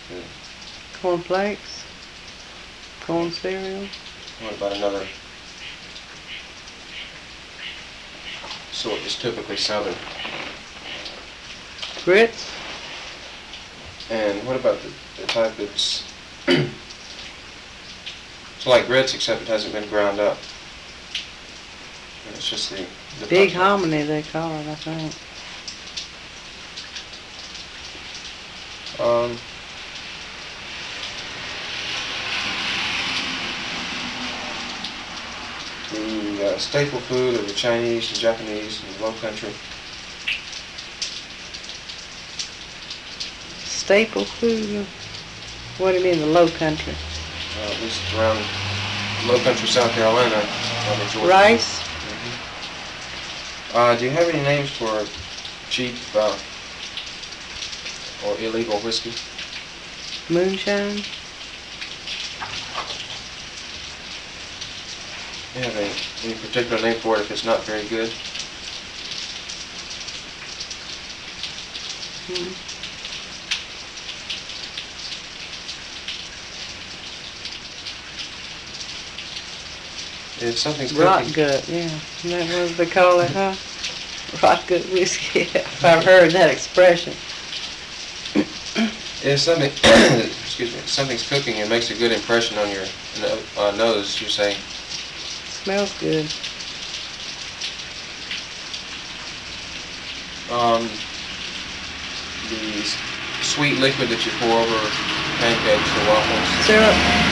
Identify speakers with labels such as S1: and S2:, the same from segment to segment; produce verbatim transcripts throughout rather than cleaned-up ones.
S1: Yeah.
S2: Corn flakes. Corn cereal.
S1: What about another sort that's typically southern?
S2: Grits.
S1: And what about the, the type that's it's like grits except it hasn't been ground up? And it's just the, the
S2: Big
S1: type.
S2: hominy they call it, I think.
S1: Um, the uh, staple food of the Chinese and Japanese and the Low Country.
S2: Staple food? What do you mean, the Low Country?
S1: Uh, at least around Low Country, South Carolina. uh, Georgia.
S2: Rice?
S1: Mm-hmm. Uh, do you have any names for cheap uh, or illegal whiskey?
S2: Moonshine?
S1: Do you have any, any particular name for it if it's not very good?
S2: Hmm.
S1: If something's
S2: Rot
S1: cooking,
S2: gut, yeah. Isn't that what they call it, huh? Rot gut whiskey. If I've heard that expression.
S1: if something, excuse me, if something's cooking and makes a good impression on your no, uh, nose, you say,
S2: Smells good.
S1: um, the s- sweet liquid that you pour over pancakes or waffles.
S2: Syrup?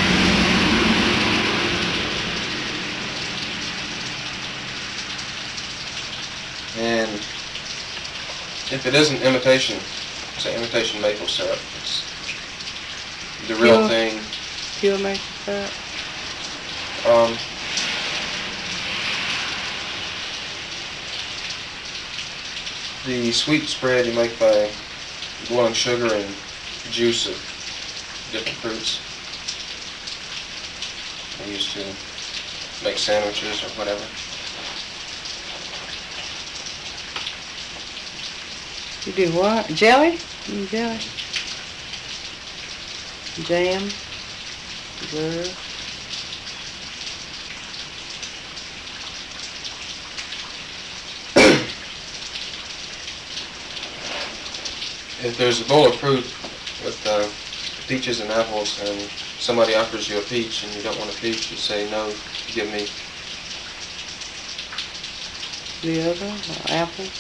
S1: And if it isn't imitation, say imitation maple syrup, it's the real
S2: Pure.
S1: thing.
S2: Pure maple syrup?
S1: Um, the sweet spread you make by boiling sugar and juice of different fruits. I used to make sandwiches or whatever.
S2: You do what? Jelly? Mm, jelly. Jam? Blur?
S1: If there's a bowl of fruit with uh, peaches and apples and somebody offers you a peach and you don't want a peach, you say, no, give me.
S2: The other? Or apples?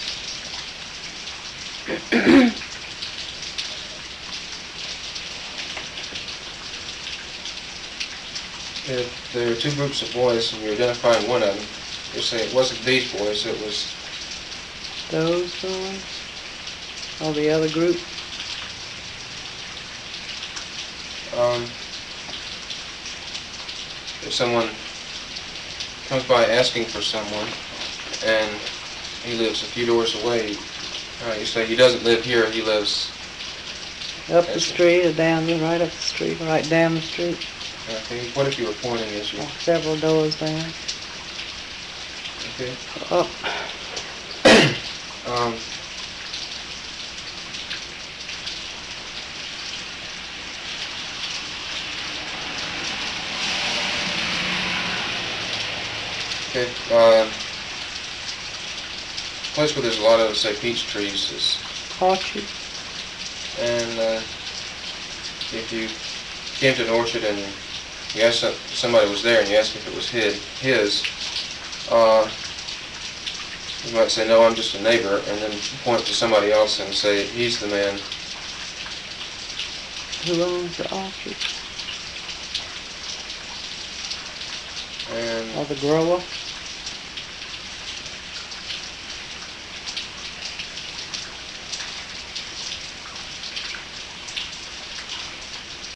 S1: If there are two groups of boys and you're identifying one of them, you say it wasn't these boys, it was,
S2: Those ones? Or the other group?
S1: um, if someone comes by asking for someone and he lives a few doors away, uh, you say he doesn't live here, he lives,
S2: Up the
S1: Yes, sir.
S2: street or down, the right up the street, or right down the street,
S1: okay, what if you were pointing as you,
S2: or several doors down.
S1: okay?
S2: Up.
S1: Um, okay, uh, place where there's a lot of, say, peach trees is,
S2: Orchard.
S1: and uh, if you came to an orchard and you asked some, somebody was there and you asked if it was his, his, uh, you might say, no, I'm just a neighbor, and then point to somebody else and say, he's the man.
S2: Who owns the orchard?
S1: And
S2: Or the grower?